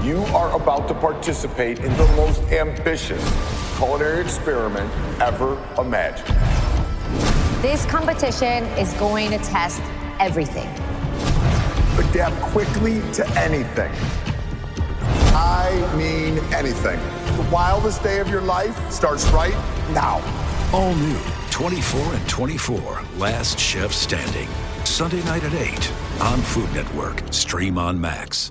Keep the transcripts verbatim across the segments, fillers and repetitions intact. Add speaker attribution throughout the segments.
Speaker 1: You are about to participate in the most ambitious culinary experiment ever imagined.
Speaker 2: This competition is going to test everything.
Speaker 1: Adapt quickly to anything. I mean anything. The wildest day of your life starts right now.
Speaker 3: All new twenty-four and twenty-four, Last Chef Standing. Sunday night at eight on Food Network. Stream on Max.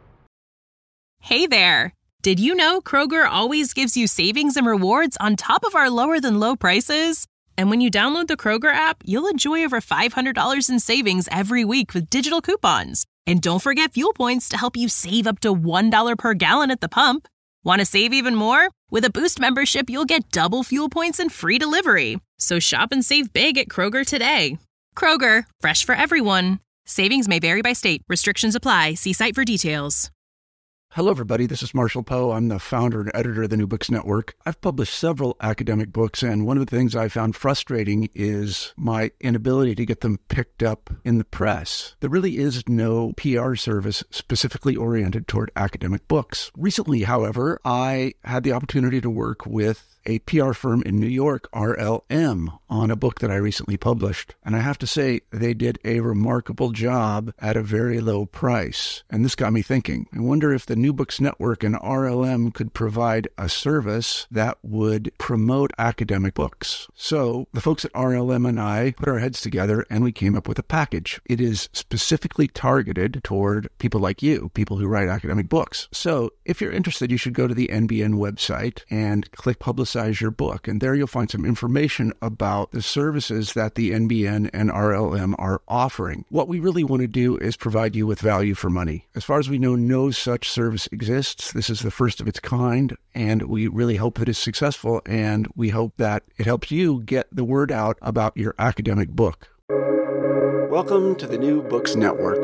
Speaker 4: Hey there. Did you know Kroger always gives you savings and rewards on top of our lower than low prices? And when you download the Kroger app, you'll enjoy over five hundred dollars in savings every week with digital coupons. And don't forget fuel points to help you save up to one dollar per gallon at the pump. Want to save even more? With a Boost membership, you'll get double fuel points and free delivery. So shop and save big at Kroger today. Kroger, fresh for everyone. Savings may vary by state. Restrictions apply. See site for details.
Speaker 5: Hello, everybody. This is Marshall Poe. I'm the founder and editor of the New Books Network. I've published several academic books, and one of the things I found frustrating is my inability to get them picked up in the press. There really is no P R service specifically oriented toward academic books. Recently, however, I had the opportunity to work with a P R firm in New York, R L M, on a book that I recently published. And I have to say, they did a remarkable job at a very low price. And this got me thinking. I wonder if the New Books Network and R L M could provide a service that would promote academic books. So the folks at R L M and I put our heads together and we came up with a package. It is specifically targeted toward people like you, people who write academic books. So if you're interested, you should go to the N B N website and click Publicize Your Book. And there you'll find some information about the services that the N B N and R L M are offering. What we really want to do is provide you with value for money. As far as we know, no such service exists. This is the first of its kind, and we really hope that it's successful, and we hope that it helps you get the word out about your academic book. Welcome to the New Books Network.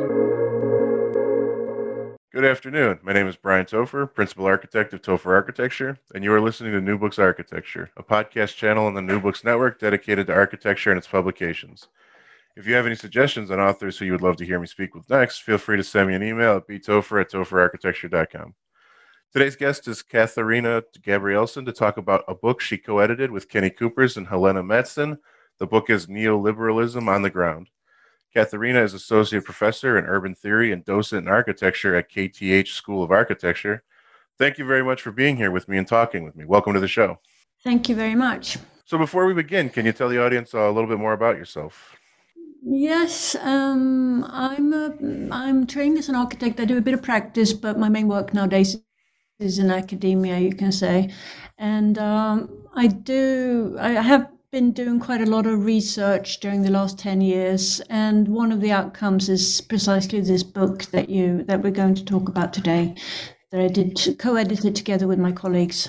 Speaker 6: Good afternoon. My name is Brian Topher, Principal Architect of Topher Architecture, and you are listening to New Books Architecture, a podcast channel on the New Books Network dedicated to architecture and its publications. If you have any suggestions on authors who you would love to hear me speak with next, feel free to send me an email at b topher at topher architecture dot com. Today's guest is Katharina Gabrielson to talk about a book she co-edited with Kenny Coopers and Helena Mattsson. The book is Neoliberalism on the Ground. Katharina is Associate Professor in Urban Theory and Docent in Architecture at K T H School of Architecture. Thank you very much for being here with me and talking with me. Welcome to the show.
Speaker 7: Thank you very much.
Speaker 6: So before we begin, can you tell the audience a little bit more about yourself?
Speaker 7: Yes, um, I'm a, I'm trained as an architect. I do a bit of practice, but my main work nowadays is in academia, you can say. And um, I do, I have been doing quite a lot of research during the last ten years, and one of the outcomes is precisely this book that you that we're going to talk about today, that I did co-edited together with my colleagues.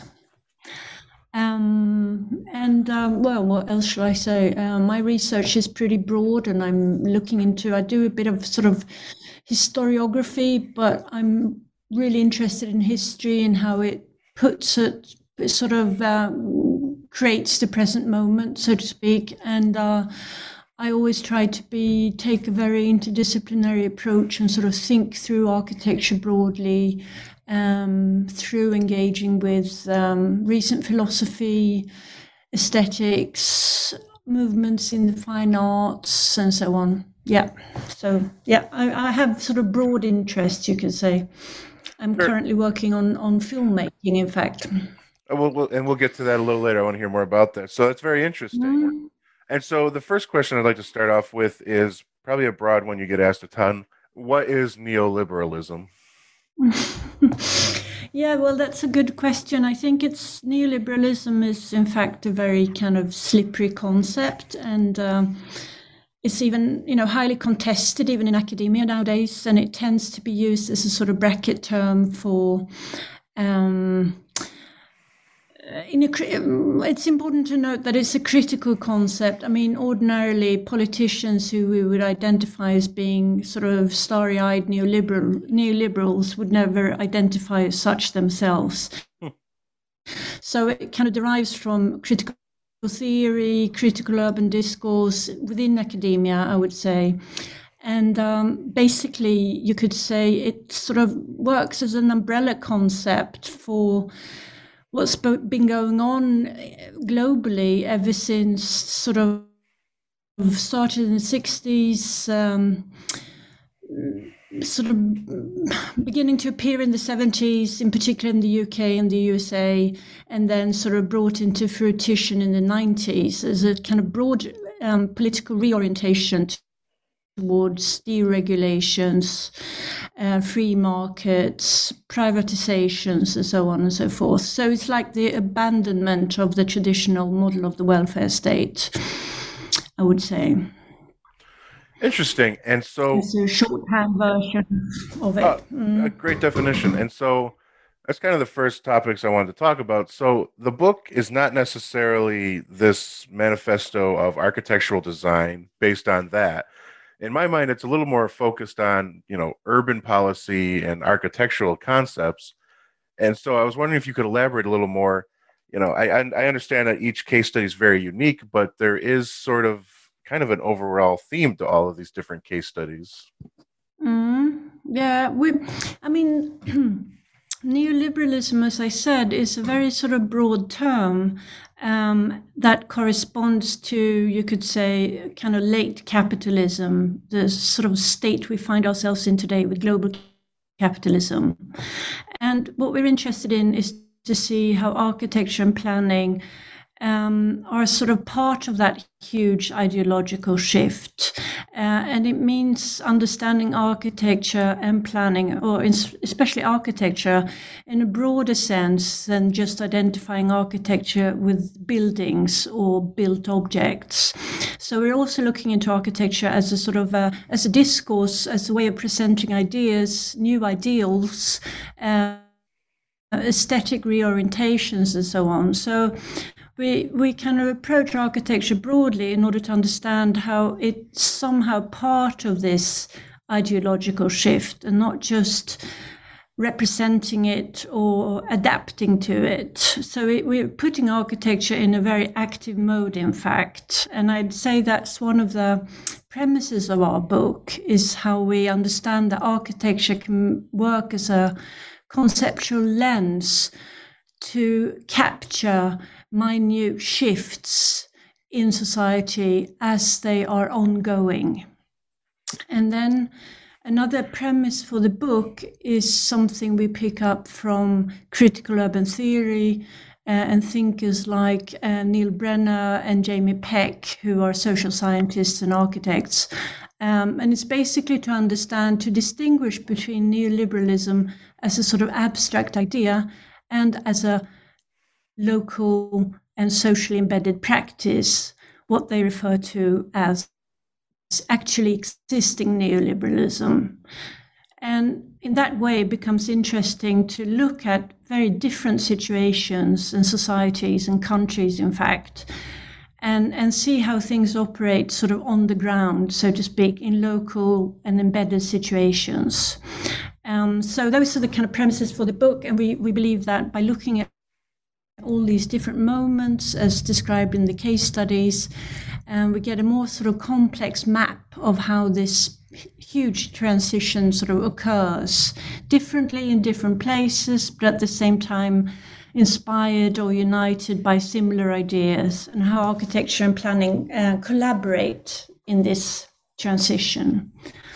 Speaker 7: Um, and um, well, what else shall I say? Uh, my research is pretty broad, and I'm looking into. I do a bit of sort of historiography, but I'm really interested in history and how it puts it sort of. Uh, creates the present moment, so to speak, and uh, I always try to be take a very interdisciplinary approach and sort of think through architecture broadly, um, through engaging with um, recent philosophy, aesthetics, movements in the fine arts, and so on. Yeah, so yeah, I, I have sort of broad interests, you can say. I'm sure. Currently working on on filmmaking, in fact.
Speaker 6: We'll, we'll, and we'll get to that a little later. I want to hear more about that. So that's very interesting. Mm. And so the first question I'd like to start off with is probably a broad one you get asked a ton. What is neoliberalism?
Speaker 7: Yeah, well, that's a good question. I think it's neoliberalism is, in fact, a very kind of slippery concept. And um, it's even, you know, highly contested, even in academia nowadays. And it tends to be used as a sort of bracket term for... Um, In a, it's important to note that it's a critical concept. I mean, ordinarily, politicians who we would identify as being sort of starry-eyed neoliberal neoliberals would never identify as such themselves. Hmm. So it kind of derives from critical theory, critical urban discourse within academia, I would say. And um, basically, you could say it sort of works as an umbrella concept for what's been going on globally ever since sort of started in the sixties, um, sort of beginning to appear in the seventies, in particular in the U K and the U S A, and then sort of brought into fruition in the nineties as a kind of broad um, political reorientation towards deregulations, uh, free markets, privatizations, and so on and so forth. So it's like the abandonment of the traditional model of the welfare state, I would say.
Speaker 6: Interesting. And so
Speaker 7: it's a shorthand version of it.
Speaker 6: Uh,
Speaker 7: mm.
Speaker 6: A great definition. And so that's kind of the first topics I wanted to talk about. So the book is not necessarily this manifesto of architectural design based on that. In my mind, it's a little more focused on, you know, urban policy and architectural concepts. And so I was wondering if you could elaborate a little more. You know, I I understand that each case study is very unique, but there is sort of kind of an overall theme to all of these different case studies.
Speaker 7: Mm, yeah, we, I mean, neoliberalism, as I said, is a very sort of broad term um, that corresponds to, you could say, kind of late capitalism, the sort of state we find ourselves in today with global capitalism. And what we're interested in is to see how architecture and planning Um, are sort of part of that huge ideological shift. Uh, and it means understanding architecture and planning, or in, especially architecture, in a broader sense than just identifying architecture with buildings or built objects. So we're also looking into architecture as a sort of a, as a discourse, as a way of presenting ideas, new ideals, uh, aesthetic reorientations, and so on. So We we kind of approach architecture broadly in order to understand how it's somehow part of this ideological shift and not just representing it or adapting to it. So it, we're putting architecture in a very active mode, in fact. And I'd say that's one of the premises of our book, is how we understand that architecture can work as a conceptual lens to capture minute shifts in society as they are ongoing. And then another premise for the book is something we pick up from critical urban theory uh, and thinkers like uh, Neil Brenner and Jamie Peck, who are social scientists and architects. Um, and it's basically to understand, to distinguish between neoliberalism as a sort of abstract idea and as a local and socially embedded practice, what they refer to as actually existing neoliberalism. And in that way, it becomes interesting to look at very different situations and societies and countries, in fact, and, and see how things operate sort of on the ground, so to speak, in local and embedded situations. Um, so those are the kind of premises for the book, and we, we believe that by looking at all these different moments as described in the case studies, and we get a more sort of complex map of how this huge transition sort of occurs differently in different places, but at the same time inspired or united by similar ideas, and how architecture and planning uh, collaborate in this transition.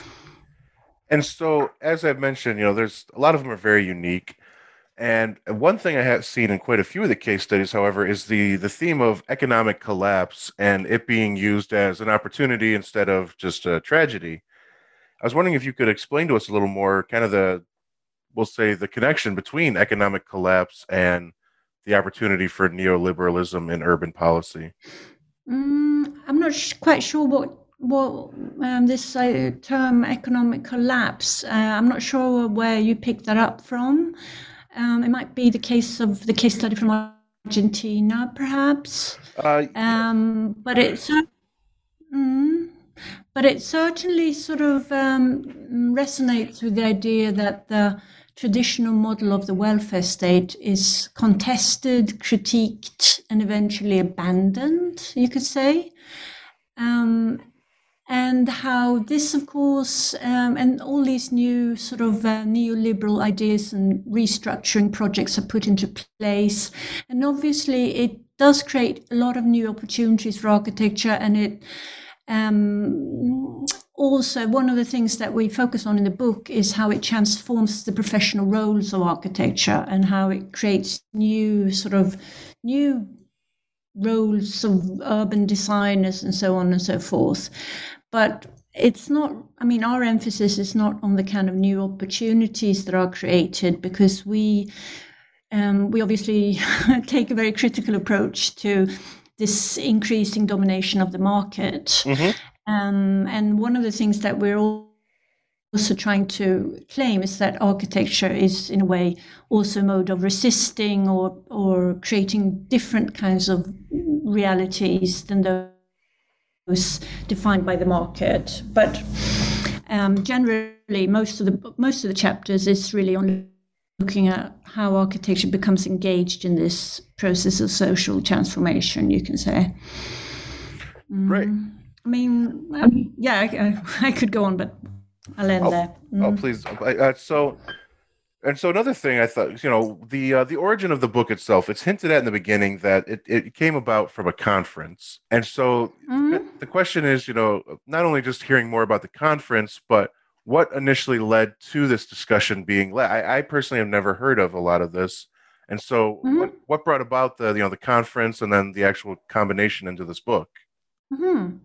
Speaker 6: And so, as I've mentioned, you know, there's a lot of them are very unique. And one thing I have seen in quite a few of the case studies, however, is the the theme of economic collapse and it being used as an opportunity instead of just a tragedy. I was wondering if you could explain to us a little more kind of the, we'll say, the connection between economic collapse and the opportunity for neoliberalism in urban policy.
Speaker 7: Mm, I'm not sh- quite sure what what um, this uh, term economic collapse. Uh, I'm not sure where you picked that up from. Um, it might be the case of the case study from Argentina, perhaps. Uh, um, but it's mm, but it certainly sort of um, resonates with the idea that the traditional model of the welfare state is contested, critiqued, and eventually abandoned, you could say. Um, and how this, of course, um, and all these new sort of uh, neoliberal ideas and restructuring projects are put into place. And obviously it does create a lot of new opportunities for architecture, and it um, also, one of the things that we focus on in the book is how it transforms the professional roles of architecture and how it creates new sort of new roles of urban designers and so on and so forth. But it's not, I mean, our emphasis is not on the kind of new opportunities that are created, because we um, we obviously take a very critical approach to this increasing domination of the market. Mm-hmm. Um, and one of the things that we're also trying to claim is that architecture is, in a way, also a mode of resisting or or creating different kinds of realities than those defined by the market. But um, generally, most of the most of the chapters is really on looking at how architecture becomes engaged in this process of social transformation, you can say. Mm.
Speaker 6: Right.
Speaker 7: I mean, um, yeah, I, I could go on, but I'll end
Speaker 6: oh,
Speaker 7: there. Mm.
Speaker 6: Oh, please. Uh, so, and so another thing I thought, you know, the uh, the origin of the book itself, it's hinted at in the beginning that it, it came about from a conference. And so mm-hmm. the question is, you know, not only just hearing more about the conference, but what initially led to this discussion being led? I, I personally have never heard of a lot of this. And so mm-hmm. what, what brought about the, you know, the conference and then the actual combination into this book?
Speaker 7: Mm-hmm.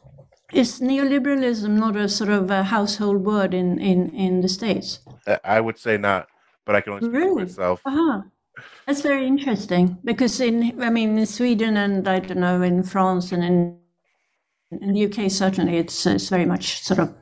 Speaker 7: Is neoliberalism not a sort of a household word in, in, in the States?
Speaker 6: I would say not, but I can only speak
Speaker 7: really?
Speaker 6: for myself.
Speaker 7: Uh-huh. That's very interesting, because in, I mean, in Sweden and I don't know, in France and in, in the U K, certainly it's, it's very much sort of,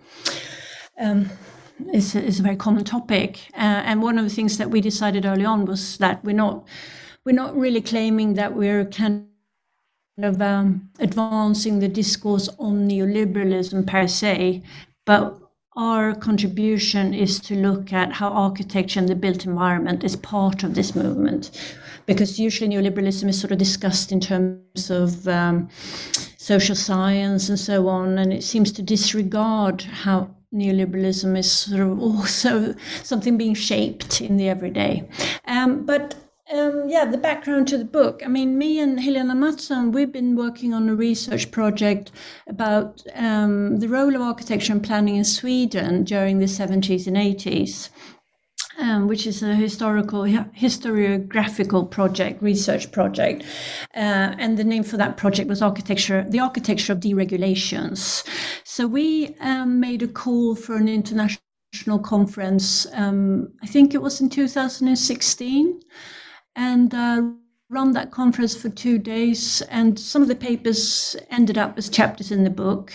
Speaker 7: um, it's, it's a very common topic. Uh, and one of the things that we decided early on was that we're not, we're not really claiming that we're kind of um, advancing the discourse on neoliberalism per se, but our contribution is to look at how architecture and the built environment is part of this movement, because usually neoliberalism is sort of discussed in terms of um, social science and so on, and it seems to disregard how neoliberalism is sort of also something being shaped in the everyday. Um, but Um, yeah, the background to the book. I mean, me and Helena Mattsson, we've been working on a research project about um, the role of architecture and planning in Sweden during the seventies and eighties, um, which is a historical, historiographical project, research project. Uh, and the name for that project was Architecture, the Architecture of Deregulations. So we um, made a call for an international conference, um, I think it was in two thousand sixteen. And uh, run that conference for two days. And some of the papers ended up as chapters in the book.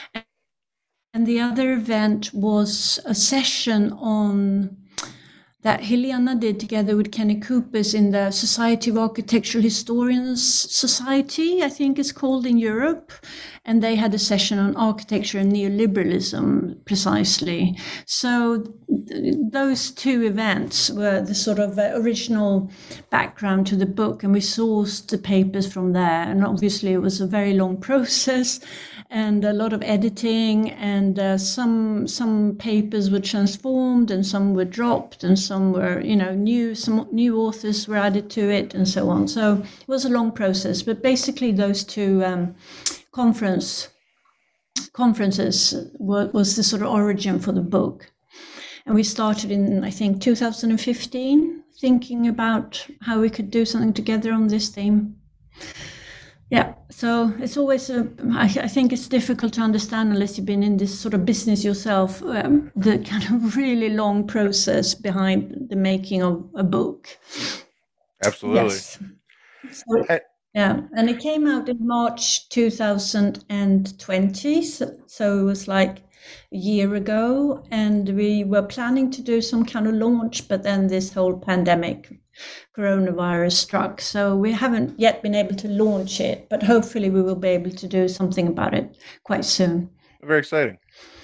Speaker 7: And the other event was a session on that Helena did together with Kenny Coopers in the Society of Architectural Historians Society, I think it's called in Europe. And they had a session on architecture and neoliberalism, precisely. So th- those two events were the sort of uh, original background to the book, and we sourced the papers from there. And obviously it was a very long process and a lot of editing, and uh, some some papers were transformed and some were dropped and some were, you know, new, some new authors were added to it and so on. So it was a long process, but basically those two um, conference conferences were, was the sort of origin for the book. And we started in, I think, two thousand fifteen, thinking about how we could do something together on this theme. Yeah, so it's always, a, I, I think it's difficult to understand unless you've been in this sort of business yourself, um, the kind of really long process behind the making of a book.
Speaker 6: Absolutely.
Speaker 7: Yes. So, yeah, and it came out in March two thousand twenty, so, so it was like a year ago, and we were planning to do some kind of launch, but then this whole pandemic, coronavirus struck, so we haven't yet been able to launch it, but hopefully we will be able to do something about it quite soon.
Speaker 6: Very exciting.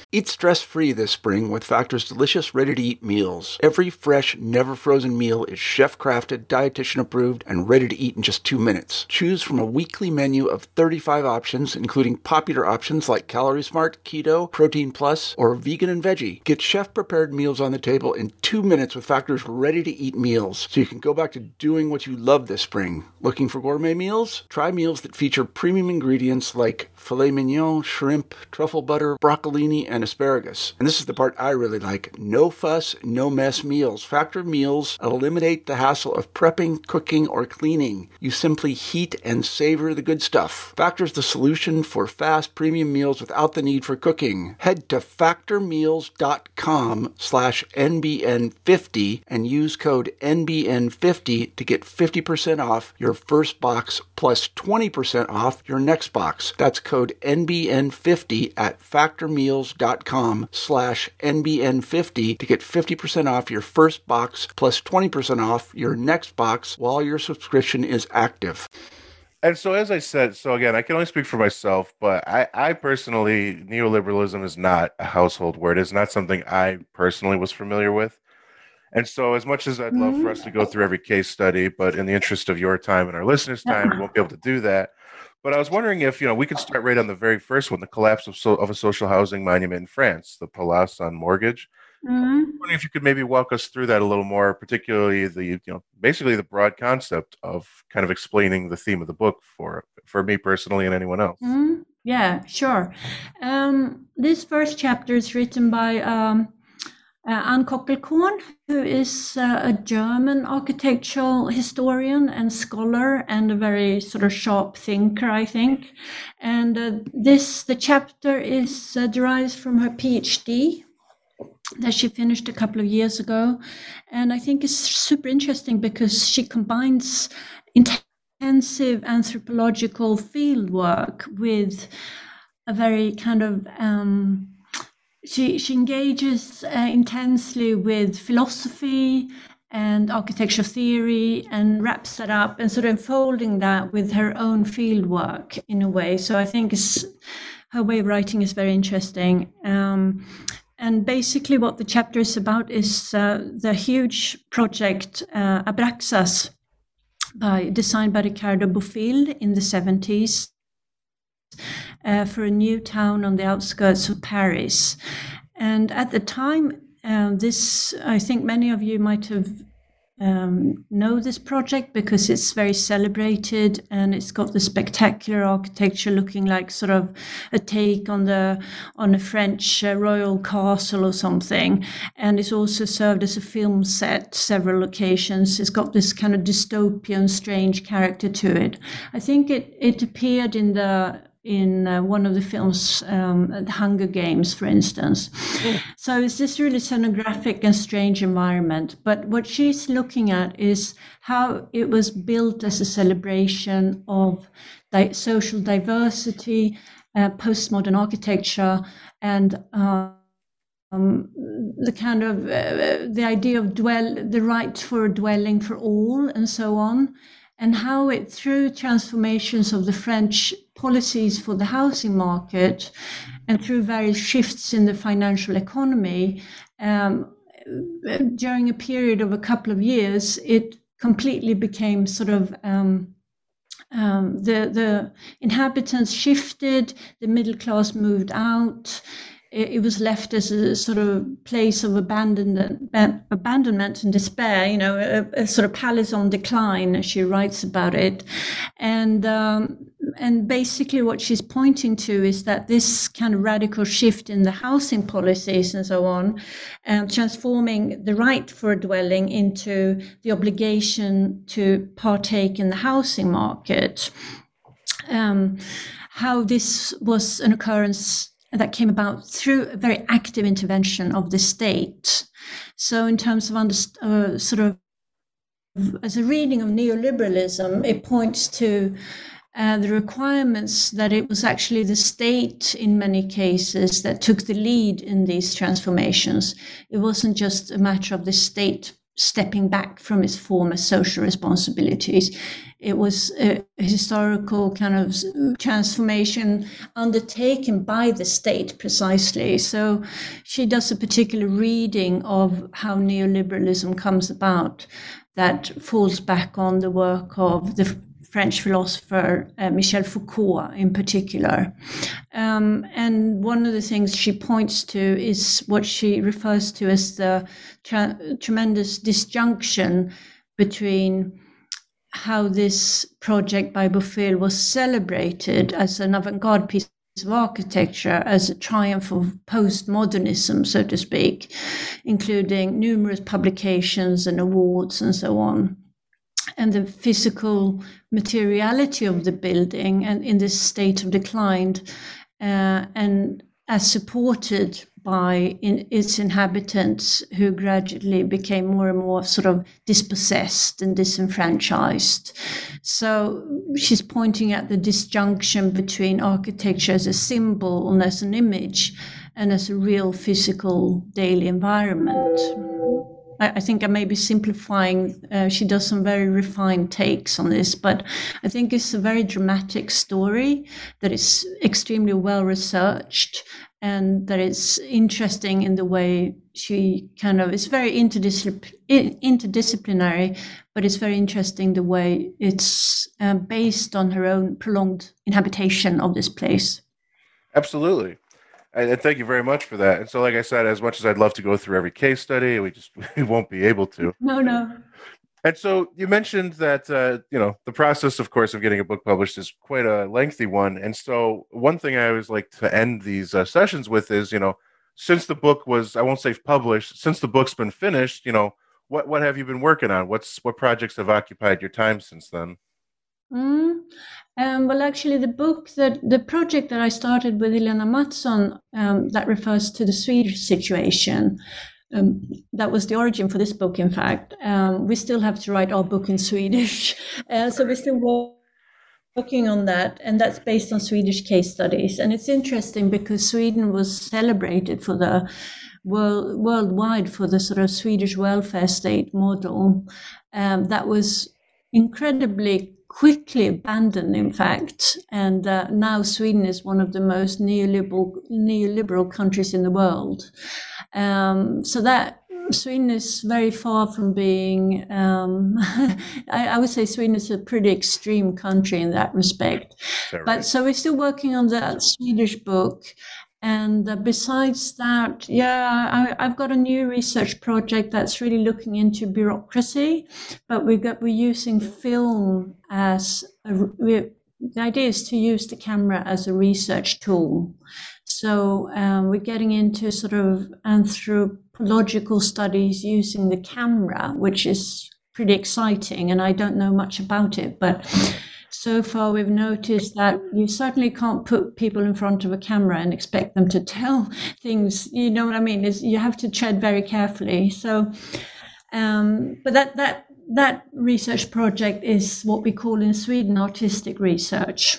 Speaker 5: Eat stress-free this spring with Factor's delicious, ready-to-eat meals. Every fresh, never-frozen meal is chef-crafted, dietitian-approved, and ready to eat in just two minutes. Choose from a weekly menu of thirty-five options, including popular options like Calorie Smart, Keto, Protein Plus, or Vegan and Veggie. Get chef-prepared meals on the table in two minutes with Factor's ready-to-eat meals, so you can go back to doing what you love this spring. Looking for gourmet meals? Try meals that feature premium ingredients like filet mignon, shrimp, truffle butter, broccolini, and asparagus. And this is the part I really like. No fuss, no mess meals. Factor meals eliminate the hassle of prepping, cooking, or cleaning. You simply heat and savor the good stuff. Factor's the solution for fast premium meals without the need for cooking. Head to factormeals.com slash NBN50 and use code N B N fifty to get fifty percent off your first box plus twenty percent off your next box. That's code N B N fifty at factormeals.com slash NBN50 to get fifty percent off your first box plus twenty percent off your next box while your subscription is active.
Speaker 6: And so, as I said, so again, I can only speak for myself, but I, I personally, neoliberalism is not a household word. It's not something I personally was familiar with. And so as much as I'd love for us to go through every case study, but in the interest of your time and our listeners' time, we won't be able to do that. But I was wondering if, you know, we could start right on the very first one, the collapse of, so, of a social housing monument in France, the Palace on Mortgage. Mm-hmm. I was wondering if you could maybe walk us through that a little more, particularly the, you know, basically the broad concept of kind of explaining the theme of the book for, for me personally and anyone else.
Speaker 7: Mm-hmm. Yeah, sure. Um, this first chapter is written by um, Uh, Anne Kockelkorn, who is uh, a German architectural historian and scholar and a very sort of sharp thinker, I think. And uh, this, the chapter is uh, derives from her PhD that she finished a couple of years ago. And I think it's super interesting because she combines intensive anthropological fieldwork with a very kind of... Um, She she engages uh, intensely with philosophy and architecture theory and wraps that up and sort of enfolding that with her own field work in a way. So I think it's, her way of writing is very interesting. Um, and basically what the chapter is about is uh, the huge project uh, Abraxas, by, designed by Ricardo Bofill in the seventies. Uh, for a new town on the outskirts of Paris. And at the time, uh, this, I think many of you might have um, know this project because it's very celebrated and it's got the spectacular architecture looking like sort of a take on the on a French uh, royal castle or something. And it's also served as a film set, several locations. It's got this kind of dystopian, strange character to it. I think it, it appeared in the in uh, one of the films, um, The Hunger Games, for instance. Mm. So it's this really scenographic and strange environment. But what she's looking at is how it was built as a celebration of di- social diversity, uh, postmodern architecture, and uh, um, the kind of uh, the idea of dwell, the right for a dwelling for all, and so on. And how it, through transformations of the French policies for the housing market and through various shifts in the financial economy, um, during a period of a couple of years, it completely became sort of um, um, the, the inhabitants shifted, the middle class moved out. It was left as a sort of place of abandonment, abandonment and despair, you know, a, a sort of palace on decline, as she writes about it. And um, and basically what she's pointing to is that this kind of radical shift in the housing policies and so on, um, transforming the right for a dwelling into the obligation to partake in the housing market. Um, how this was an occurrence that came about through a very active intervention of the state. So in terms of underst- uh, sort of, as a reading of neoliberalism, it points to uh, the requirements that it was actually the state in many cases that took the lead in these transformations. It wasn't just a matter of the state stepping back from its former social responsibilities. It was a historical kind of transformation undertaken by the state precisely. So she does a particular reading of how neoliberalism comes about that falls back on the work of the French philosopher uh, Michel Foucault in particular. Um, and one of the things she points to is what she refers to as the tra- tremendous disjunction between how this project by Bofill was celebrated as an avant-garde piece of architecture, as a triumph of postmodernism, so to speak, including numerous publications and awards and so on, and the physical materiality of the building and in this state of decline, uh, and as supported by in, its inhabitants, who gradually became more and more sort of dispossessed and disenfranchised. So she's pointing at the disjunction between architecture as a symbol and as an image and as a real physical daily environment. I think I may be simplifying. Uh, she does some very refined takes on this, but I think it's a very dramatic story that is extremely well researched, and that is interesting in the way she kind of, it's very interdiscipl- interdisciplinary, but it's very interesting the way it's uh, based on her own prolonged inhabitation of this place.
Speaker 6: Absolutely. And thank you very much for that. And so, like I said, as much as I'd love to go through every case study, we just we won't be able to.
Speaker 7: No, no.
Speaker 6: And so you mentioned that, uh, you know, the process, of course, of getting a book published is quite a lengthy one. And so one thing I always like to end these uh, sessions with is, you know, since the book was, I won't say published, since the book's been finished, you know, what, what have you been working on? What's what projects have occupied your time since then?
Speaker 7: Mm. Um, well, actually, the book that the project that I started with Helena Mattsson, um, that refers to the Swedish situation. Um, that was the origin for this book, in fact. Um, we still have to write our book in Swedish. Uh, so we're still working on that. And that's based on Swedish case studies. And it's interesting because Sweden was celebrated for the world, worldwide for the sort of Swedish welfare state model. Um, that was incredibly quickly abandoned, in fact, and uh, now Sweden is one of the most neoliberal neoliberal countries in the world. Um, so that Sweden is very far from being, um, I, I would say Sweden is a pretty extreme country in that respect. That right? But so we're still working on that Swedish book. And uh, besides that, yeah, I, I've got a new research project that's really looking into bureaucracy, but we got, we're using film as a, we, the idea is to use the camera as a research tool. So um, we're getting into sort of anthropological studies using the camera, which is pretty exciting, and I don't know much about it, but so far we've noticed that you certainly can't put people in front of a camera and expect them to tell things, you know what I mean? Is you have to tread very carefully. So, um, but that, that, that research project is what we call in Sweden artistic research,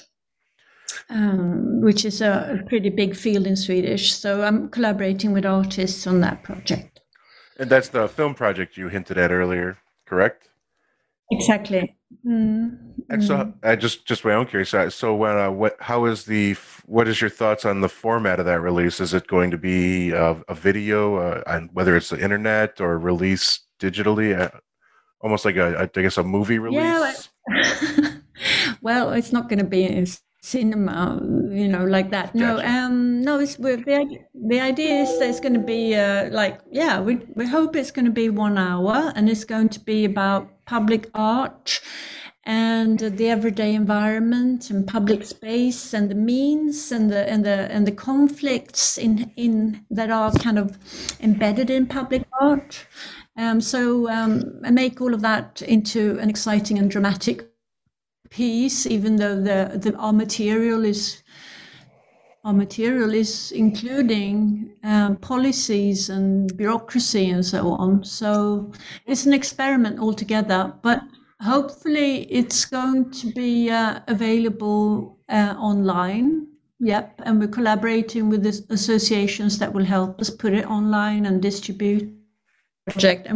Speaker 7: um, which is a, a pretty big field in Swedish. So I'm collaborating with artists on that project.
Speaker 6: And that's the film project you hinted at earlier, correct?
Speaker 7: Exactly. Mm,
Speaker 6: and so, mm. I just just my own curiosity. So, when uh, what how is the what is your thoughts on the format of that release? Is it going to be a, a video, uh, on whether it's the internet or release digitally, uh, almost like a I guess a movie release?
Speaker 7: Yeah. Well, it's not going to be a cinema, you know, like that. Gotcha. No, um, no. It's the the idea is that it's going to be uh, like yeah. We we hope it's going to be one hour, and it's going to be about public art and the everyday environment and public space and the means and the and the and the conflicts in in that are kind of embedded in public art. Um, so um, I make all of that into an exciting and dramatic piece, even though the, the our material is our material is including um, policies and bureaucracy and so on. So it's an experiment altogether, but hopefully it's going to be uh, available uh, online. Yep, and we're collaborating with the associations that will help us put it online and distribute the project. And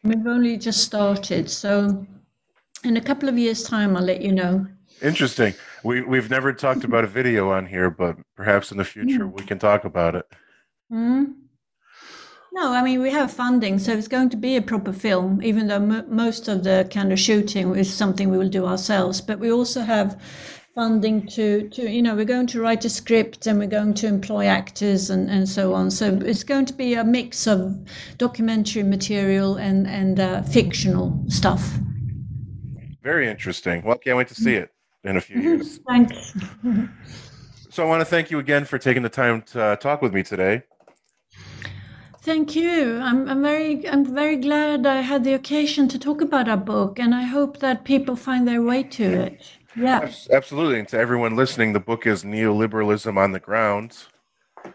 Speaker 7: We've only just started. So in a couple of years' time, I'll let you know.
Speaker 6: Interesting. We, we've never talked about a video on here, but perhaps in the future we can talk about it.
Speaker 7: Mm. No, I mean, we have funding, so it's going to be a proper film, even though m- most of the kind of shooting is something we will do ourselves. But we also have funding to, to you know, we're going to write a script and we're going to employ actors and, and so on. So it's going to be a mix of documentary material and, and uh, fictional stuff.
Speaker 6: Very interesting. Well, can't wait to see it in a few years.
Speaker 7: Thanks.
Speaker 6: So I want to thank you again for taking the time to uh, talk with me today.
Speaker 7: Thank you. I'm, I'm very, I'm very glad I had the occasion to talk about our book, and I hope that people find their way to it. Yeah,
Speaker 6: Absolutely. And to everyone listening, the book is Neoliberalism on the Ground.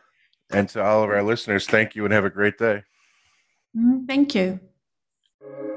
Speaker 6: And to all of our listeners, thank you and have a great day.
Speaker 7: Thank you.